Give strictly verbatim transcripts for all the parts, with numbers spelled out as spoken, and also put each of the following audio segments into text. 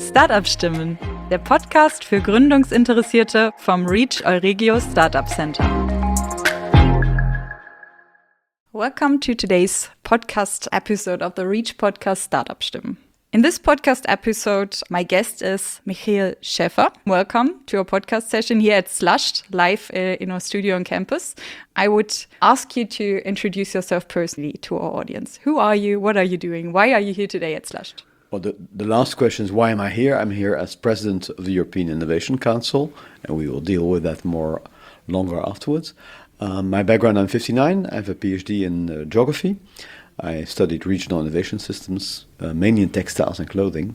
Startup-Stimmen, der Podcast für Gründungsinteressierte vom Reach Euregio Startup Center. Welcome to today's podcast episode of the Reach podcast Startup-Stimmen. In this podcast episode, my guest is Michiel Schäfer. Welcome to our podcast session here at Slushed, live uh, in our studio on campus. I would ask you to introduce yourself personally to our audience. Who are you? What are you doing? Why are you here today at Slushed? Well, the, the last question is, why am I here? I'm here as president of the European Innovation Council, and we will deal with that more longer afterwards. Um, my background, I'm fifty-nine. I have a PhD in uh, geography. I studied regional innovation systems, uh, mainly in textiles and clothing.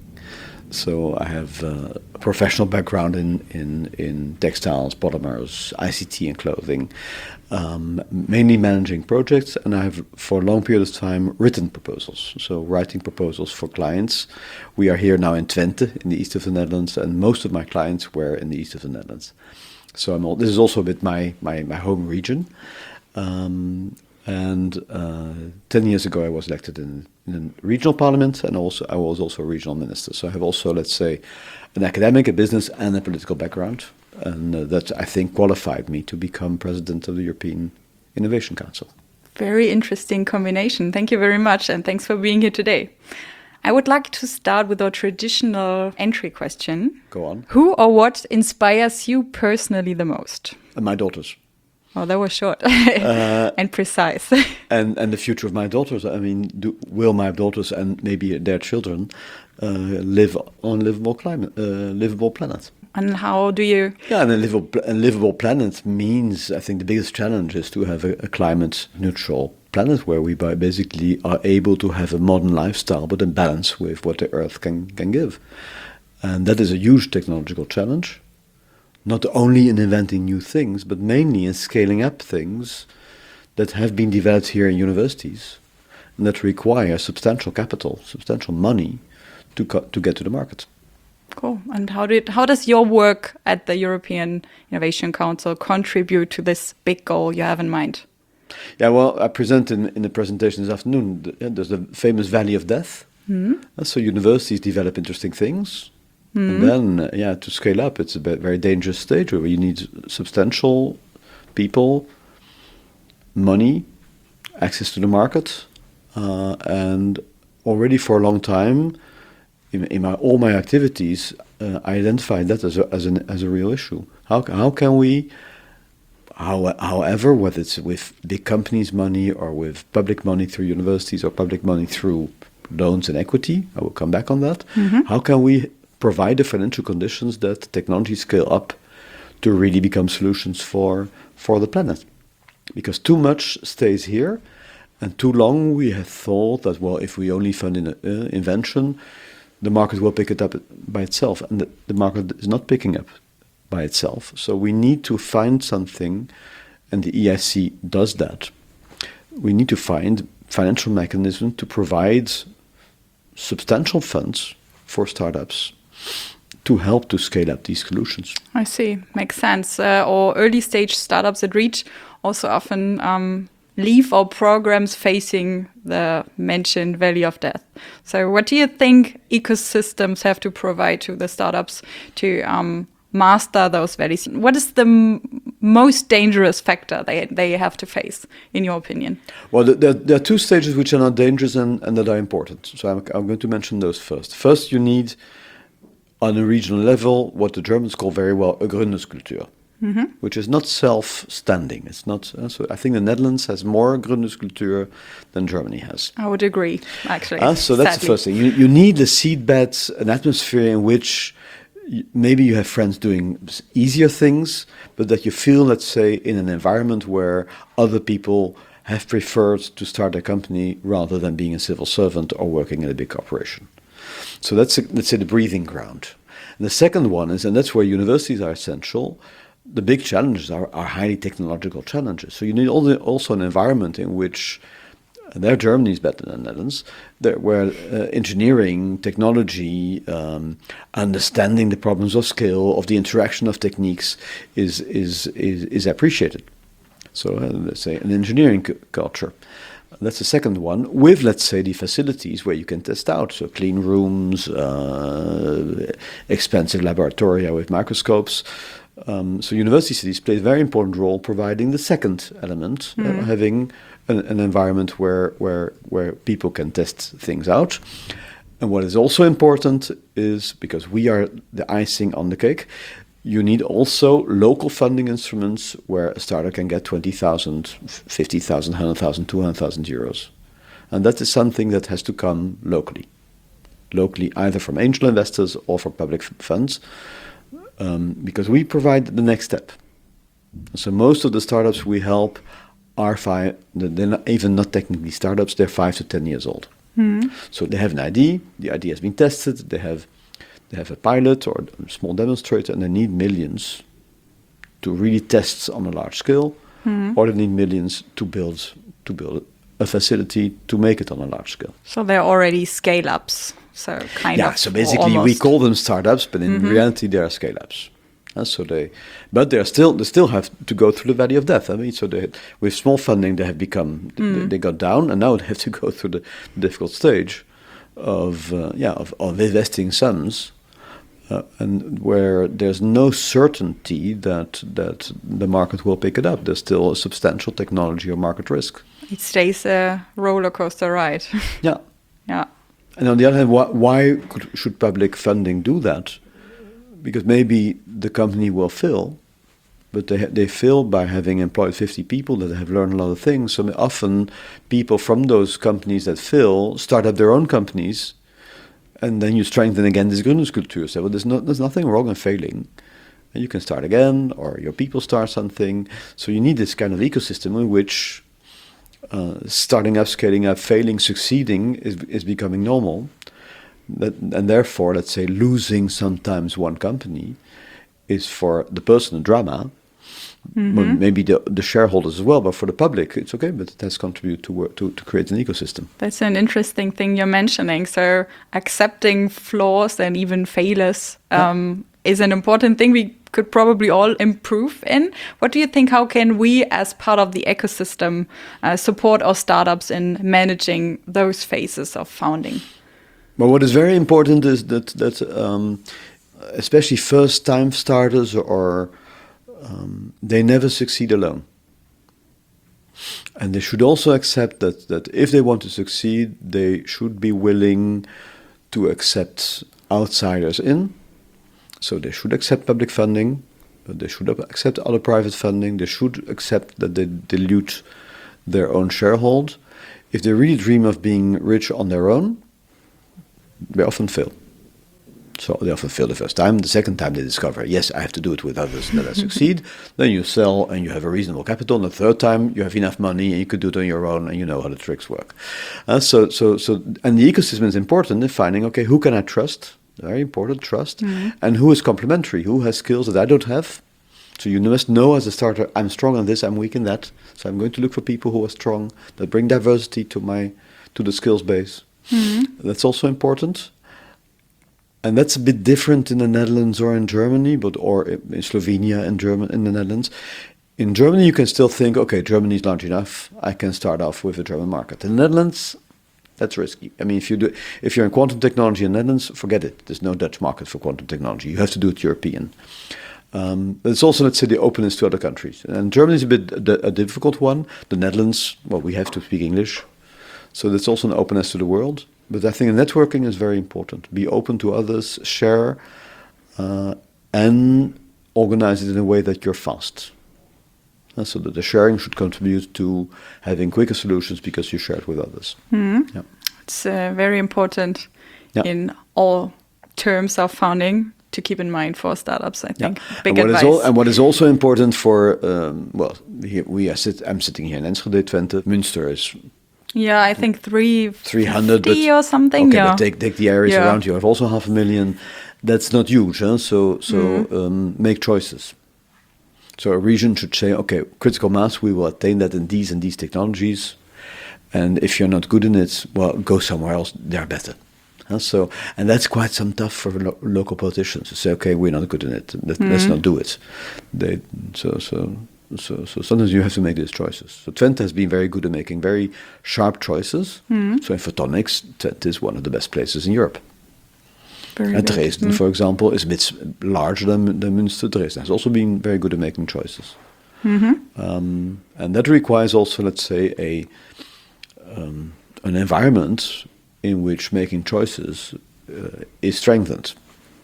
So I have uh, a professional background in, in, in textiles, polymers, I C T and clothing, um, mainly managing projects. And I have, for a long period of time, written proposals. So writing proposals for clients. We are here now in Twente, in the east of the Netherlands, and most of my clients were in the east of the Netherlands. So I'm all, this is also a bit my, my, my home region. Um, And uh, ten years ago, I was elected in, in a regional parliament, and also I was also a regional minister. So I have also, let's say, an academic, a business, and a political background, and uh, that I think qualified me to become president of the European Innovation Council. Very interesting combination. Thank you very much, and thanks for being here today. I would like to start with our traditional entry question. Go on. Who or what inspires you personally the most? And my daughters. Oh, that was short uh, and precise. and and the future of my daughters. I mean, do, will my daughters and maybe their children uh, live on a livable climate, uh, livable planet? And how do you? Yeah, and a livable, a livable planet means, I think, the biggest challenge is to have a, a climate-neutral planet where we basically are able to have a modern lifestyle, but in balance with what the Earth can can give. And that is a huge technological challenge. Not only in inventing new things, but mainly in scaling up things that have been developed here in universities and that require substantial capital, substantial money to co- to get to the market. Cool. And how did how does your work at the European Innovation Council contribute to this big goal you have in mind? Yeah, well, I presented in, in the presentation this afternoon. There's the famous Valley of Death. Mm-hmm. So universities develop interesting things. Mm-hmm. And then, uh, yeah, to scale up, it's a bit, very dangerous stage where you need substantial people, money, access to the market, uh, and already for a long time, in, in my, all my activities, uh, I identified that as a, as an as a real issue. How how can we, how, however, whether it's with big companies' money or with public money through universities or public money through loans and equity, I will come back on that. Mm-hmm. How can we provide the financial conditions that technology scale up to really become solutions for for the planet? Because too much stays here, and too long we have thought that, well, if we only fund in uh, invention, the market will pick it up by itself, and the, the market is not picking up by itself. So we need to find something, and the E I C does that. We need to find financial mechanism to provide substantial funds for startups to help to scale up these solutions. I see. Makes sense. Uh, or early stage startups at Reach also often um, leave our programs facing the mentioned Valley of Death. So what do you think ecosystems have to provide to the startups to um, master those valleys? What is the m- most dangerous factor they they have to face, in your opinion? Well, there, there are two stages which are not dangerous and, and that are important. So I'm, I'm going to mention those first. First, you need, on a regional level, what the Germans call very well a Gründungskultur, mm-hmm. which is not self-standing. It's not. Uh, so I think the Netherlands has more Gründungskultur than Germany has. I would agree, actually. Uh, so that's sadly. The first thing. You, you need a seedbed, an atmosphere in which you, maybe you have friends doing easier things, but that you feel, let's say, in an environment where other people have preferred to start a company rather than being a civil servant or working in a big corporation. So that's, a, let's say, the breathing ground. And the second one is, and that's where universities are essential, the big challenges are, are highly technological challenges. So you need all the, also an environment in which, and there Germany is better than the Netherlands, there, where uh, engineering, technology, um, understanding the problems of scale, of the interaction of techniques is, is, is, is appreciated. So uh, let's say an engineering c- culture. That's the second one, with, let's say, the facilities where you can test out. So clean rooms, uh, expensive laboratoria with microscopes. Um, so university cities play a very important role providing the second element, mm. uh, having an, an environment where, where, where people can test things out. And what is also important is, because we are the icing on the cake, you need also local funding instruments where a startup can get twenty thousand, fifty thousand, one hundred thousand, two hundred thousand euros. And that is something that has to come locally. Locally, either from angel investors or from public f- funds, um, because we provide the next step. So most of the startups we help are five, they're not, even not technically startups, they're five to ten years old. Mm. So they have an idea, the idea has been tested, they have They have a pilot or a small demonstrator, and they need millions to really test on a large scale, mm-hmm. or they need millions to build to build a facility to make it on a large scale. So they're already scale-ups, so kind yeah, of. So basically, we call them startups, but in mm-hmm. reality, they are scale-ups. Uh, so they, but they are still they still have to go through the valley of death. I mean, so they, with small funding, they have become mm. they, they got down, and now they have to go through the difficult stage of uh, yeah of, of investing sums. Uh, and where there's no certainty that that the market will pick it up. There's still a substantial technology or market risk. It stays a roller coaster ride. Yeah. Yeah. And on the other hand, why, why could, should public funding do that? Because maybe the company will fail, but they ha- they fail by having employed fifty people that have learned a lot of things. So often people from those companies that fail start up their own companies. And then you strengthen again this Gründungskultur. So well, there's, no, there's nothing wrong in failing. And you can start again, or your people start something. So you need this kind of ecosystem in which uh, starting up, scaling up, failing, succeeding is is becoming normal. That, and therefore, let's say, losing sometimes one company is for the person a drama. Mm-hmm. Well, maybe the, the shareholders as well, but for the public, it's okay, but it has contributed to, work, to to create an ecosystem. That's an interesting thing you're mentioning. So accepting flaws and even failures um, yeah. is an important thing we could probably all improve in. What do you think, how can we as part of the ecosystem uh, support our startups in managing those phases of founding? Well, what is very important is that, that um, especially first-time starters or Um, they never succeed alone. And they should also accept that, that if they want to succeed, they should be willing to accept outsiders in. So they should accept public funding, but they should accept other private funding. They should accept that they dilute their own sharehold. If they really dream of being rich on their own, they often fail. So they often fail the first time. The second time they discover, yes, I have to do it with others that I succeed. Then you sell and you have a reasonable capital. And the third time you have enough money and you could do it on your own and you know how the tricks work. Uh, so, so, so, and the ecosystem is important in finding, okay, who can I trust? Very important, trust. Mm-hmm. And who is complementary? Who has skills that I don't have? So you must know as a starter, I'm strong on this, I'm weak in that. So I'm going to look for people who are strong, that bring diversity to my, to the skills base. Mm-hmm. That's also important. And that's a bit different in the Netherlands or in Germany, but or in Slovenia and German in the Netherlands. In Germany, you can still think, okay, Germany is large enough. I can start off with the German market. In the Netherlands, that's risky. I mean, if you do, if you're in quantum technology in the Netherlands, forget it. There's no Dutch market for quantum technology. You have to do it European. Um, but it's also, let's say, the openness to other countries. And Germany is a bit a, a difficult one. The Netherlands, well, we have to speak English, so that's also an openness to the world. But I think networking is very important. Be open to others, share, uh, and organize it in a way that you're fast. Uh, so that the sharing should contribute to having quicker solutions because you share it with others. Mm-hmm. Yeah. It's uh, very important yeah. in all terms of founding to keep in mind for startups, I think. Yeah. Big and what advice. Is al- and what is also important for, um, well, here we are sit- I'm sitting here in Enschede, Twente. Münster is... Yeah, I think three three hundred or something. Okay, yeah. but take take the areas yeah. around you have also half a million. That's not huge, huh? So so mm-hmm. um, make choices. So a region should say, okay, critical mass, we will attain that in these and these technologies, and if you're not good in it, well, go somewhere else. They're better. Huh? So and that's quite some tough for lo- local politicians to say, okay, we're not good in it. Let, mm-hmm. Let's not do it. They so so So, so sometimes you have to make these choices. So Twente has been very good at making very sharp choices. Mm. So in photonics, Twente is one of the best places in Europe. Very and good. Dresden, mm. for example, is a bit larger than, than Münster. Dresden has also been very good at making choices. Mm-hmm. Um, and that requires also, let's say, a um, an environment in which making choices uh, is strengthened.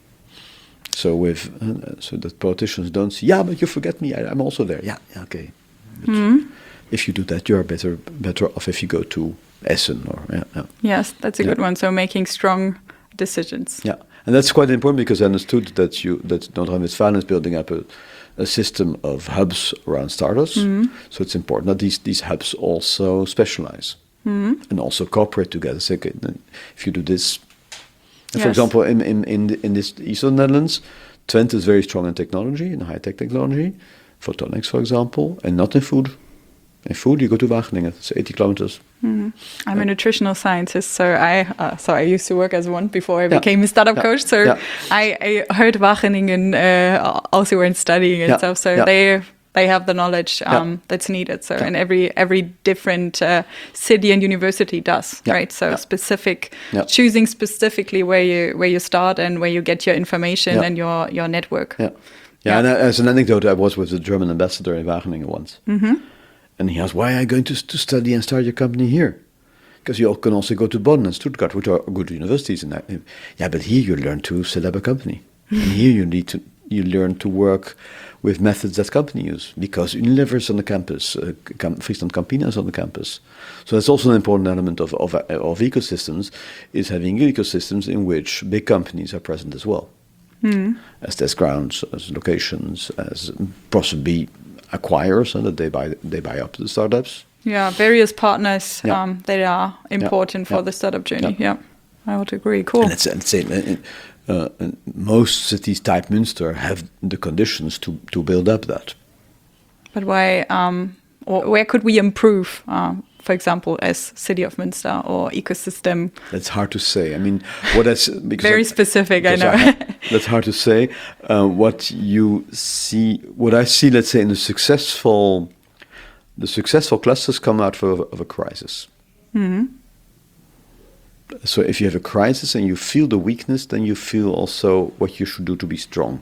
So with uh, so that politicians don't say, yeah, but you forget me, I, I'm also there. Yeah, yeah okay. Mm-hmm. If you do that, you are better better off if you go to Essen or yeah. yeah. Yes, that's a yeah. good one. So making strong decisions. Yeah, and that's quite important because I understood that you that Notre Dame-Westfalen is building up a, a system of hubs around startups. Mm-hmm. So it's important that these these hubs also specialize mm-hmm. and also cooperate together. So okay, if you do this. Yes. For example, in in in, the, in this Eastern Netherlands, Twente is very strong in technology, in high-tech technology, photonics, for example, and not in food. In food, you go to Wageningen; it's eighty kilometers. Mm-hmm. I'm yeah. a nutritional scientist, so I uh, so I used to work as one before I yeah. became a startup yeah. coach. So yeah. I, I heard Wageningen uh, also went studying and yeah. stuff. So yeah. they. They have the knowledge um, yeah. that's needed. So, yeah. and every every different uh, city and university does, yeah. right? So, yeah. specific, yeah. choosing specifically where you where you start and where you get your information yeah. and your your network. Yeah, yeah. yeah. And uh, as an anecdote, I was with the German ambassador in Wageningen once, mm-hmm. and he asked, "Why are you going to to study and start your company here? Because you can also go to Bonn and Stuttgart, which are good universities." And I, yeah, but here you learn to set up a company, and here you need to you learn to work with methods that company use, because Unilever is on the campus, uh, Cam- Friesland Campina is on the campus. So that's also an important element of, of, of ecosystems, is having ecosystems in which big companies are present as well. Mm. As test grounds, as locations, as possibly acquirers, and that they buy they buy up the startups. Yeah, various partners yeah. um, that are important yeah. for yeah. the startup journey. Yeah. yeah, I would agree. Cool. And let's, let's say, uh, Uh, most cities type Münster have the conditions to, to build up that. But why, um, or where could we improve, uh, for example, as City of Münster or ecosystem? That's hard to say. I mean, what that's very I, specific, I know. I, that's hard to say. Uh, what you see, what I see, let's say, in the successful, the successful clusters come out of, of a crisis. Mm-hmm. So if you have a crisis and you feel the weakness, then you feel also what you should do to be strong.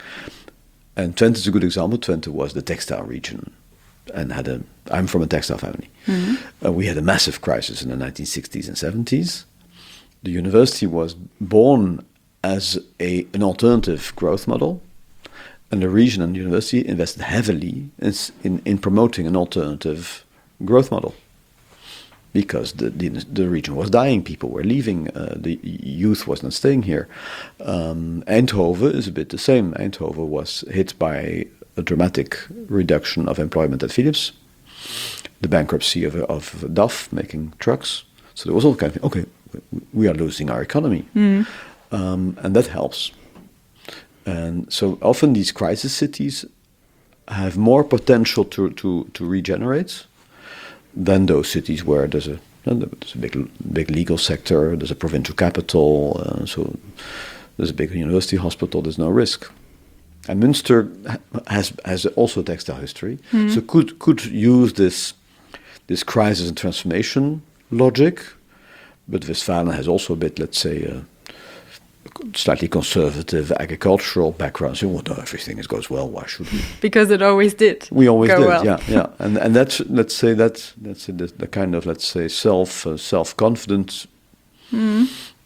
And Twente is a good example. Twente was the textile region and had a, I'm from a textile family. Mm-hmm. Uh, we had a massive crisis in the nineteen sixties and seventies. The university was born as a, an alternative growth model. And the region and the university invested heavily in, in, in promoting an alternative growth model. Because the, the the region was dying, people were leaving, uh, the youth was not staying here. Um, Eindhoven is a bit the same. Eindhoven was hit by a dramatic reduction of employment at Philips, the bankruptcy of of D A F making trucks. So there was all kind of okay, we are losing our economy, mm. um, and that helps. And so often these crisis cities have more potential to to to regenerate than those cities where there's a there's a big big legal sector, there's a provincial capital, uh, so there's a big university hospital. There's no risk. And Münster has has also a textile history, mm. so could could use this this crisis and transformation logic, but Westfalen has also a bit, let's say, a slightly conservative agricultural background. So, well, no, everything is, goes well. Why should we? Because it always did. We always go did. well. Yeah, yeah. And and that's let's say that that's the, the kind of let's say self uh, self confident mm.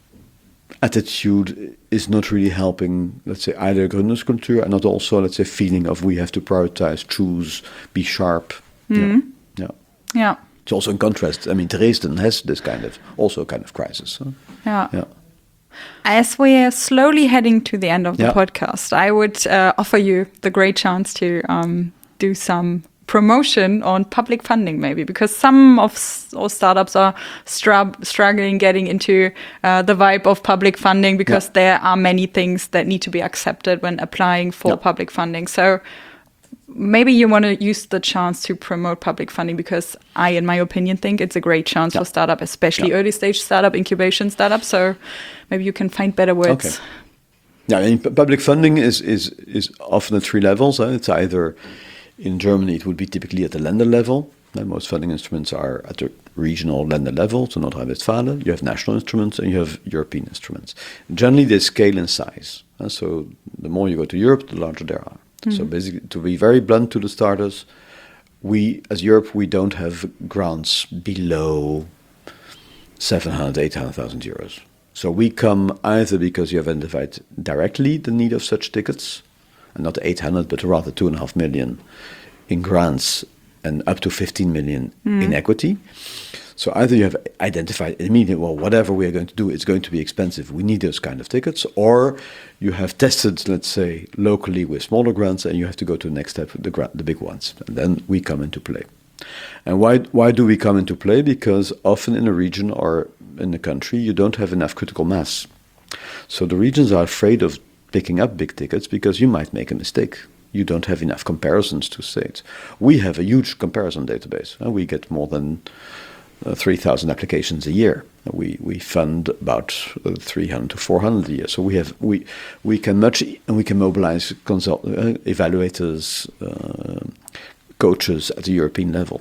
attitude is not really helping. Let's say either Gründungskultur and not also let's say feeling of we have to prioritize, choose, be sharp. Mm. Yeah, yeah. Yeah. It's also in contrast. I mean, Dresden has this kind of also kind of crisis. Huh? Yeah. Yeah. As we are slowly heading to the end of the yeah. podcast, I would uh, offer you the great chance to um, do some promotion on public funding, maybe, because some of our startups are stru- struggling getting into uh, the vibe of public funding because yeah. there are many things that need to be accepted when applying for yeah. public funding. So maybe you want to use the chance to promote public funding, because I, in my opinion, think it's a great chance yeah. for startup, especially yeah. early stage startup, incubation startup. So maybe you can find better words. Okay. Yeah, I mean, p- public funding is, is, is often at three levels. Huh? It's either In Germany, it would be typically at the lender level. And most funding instruments are at the regional lender level, so Nordrhein-Westfalen. You have national instruments and you have European instruments. Generally, they scale in size. And so the more you go to Europe, the larger they are. Mm-hmm. So basically, to be very blunt to the starters, we, as Europe, we don't have grants below seven hundred, eight hundred thousand euros. So we come either because you have identified directly the need of such tickets, and not eight hundred, but rather two and a half million in grants and up to fifteen million mm. in equity. So either you have identified immediately, well, whatever we are going to do, it's going to be expensive. We need those kind of tickets. Or you have tested, let's say, locally with smaller grants, and you have to go to the next step, the grant, the big ones. And then we come into play. And why why do we come into play? Because often in a region or in a country, you don't have enough critical mass. So the regions are afraid of picking up big tickets because you might make a mistake. You don't have enough comparisons to say it. We have a huge comparison database. Uh, we get more than uh, three thousand applications a year. We we fund about uh, three hundred to four hundred a year. So we have we we can much and we can mobilize consult uh, evaluators, uh, coaches at the European level.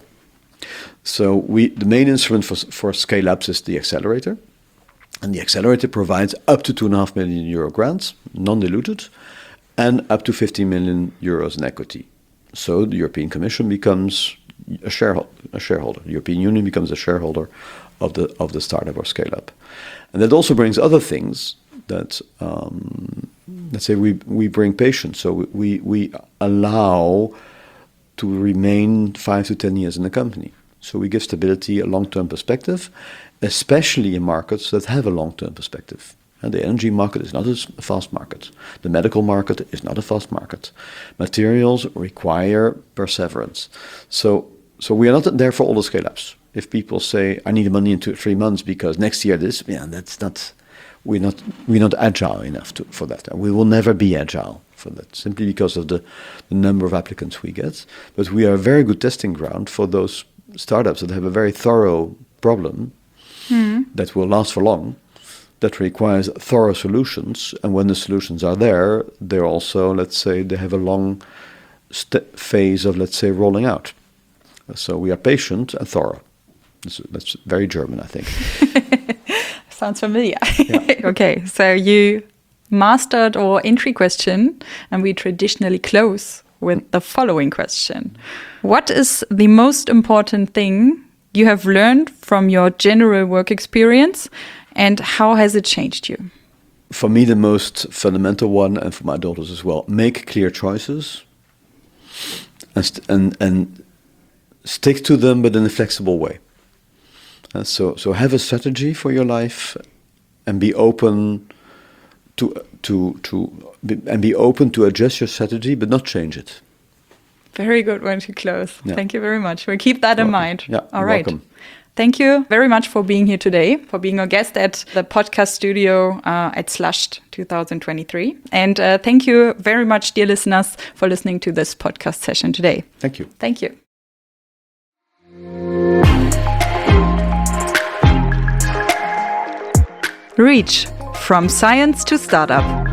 So we the main instrument for for scale ups is the accelerator, and the accelerator provides up to two and a half million euro grants, non-diluted, and up to fifty million euros in equity. So the European Commission becomes a shareholder. A shareholder. The European Union becomes a shareholder of the of the startup or scale up, and that also brings other things. That um, let's say we we bring patience. So we we allow to remain five to ten years in the company. So we give stability, a long-term perspective, especially in markets that have a long-term perspective. And the energy market is not a fast market. The medical market is not a fast market. Materials require perseverance. So so we are not there for all the scale-ups. If people say, I need money in two, three months because next year this, yeah, that's not, we're not, we're not agile enough to, for that. And we will never be agile for that, simply because of the, the number of applicants we get. But we are a very good testing ground for those startups that have a very thorough problem mm. that will last for long, that requires thorough solutions. And when the solutions are there, they're also, let's say, they have a long st- phase of, let's say, rolling out. So we are patient and thorough. That's, that's very German, I think. Sounds familiar. Yeah. Okay, so you mastered our entry question, and we traditionally close with the following question. What is the most important thing you have learned from your general work experience, and how has it changed you? For me, the most fundamental one, and for my daughters as well, make clear choices and st- and, and stick to them, but in a flexible way. Uh, so, so have a strategy for your life, and be open to to to be, and be open to adjust your strategy, but not change it. Very good one to close. Yeah. Thank you very much. We'll keep that you're in welcome. mind. Yeah, all you're right. Welcome. Thank you very much for being here today, for being our guest at the podcast studio uh, at Slushed twenty twenty-three. And uh, thank you very much, dear listeners, for listening to this podcast session today. Thank you. Thank you. Reach, from science to startup.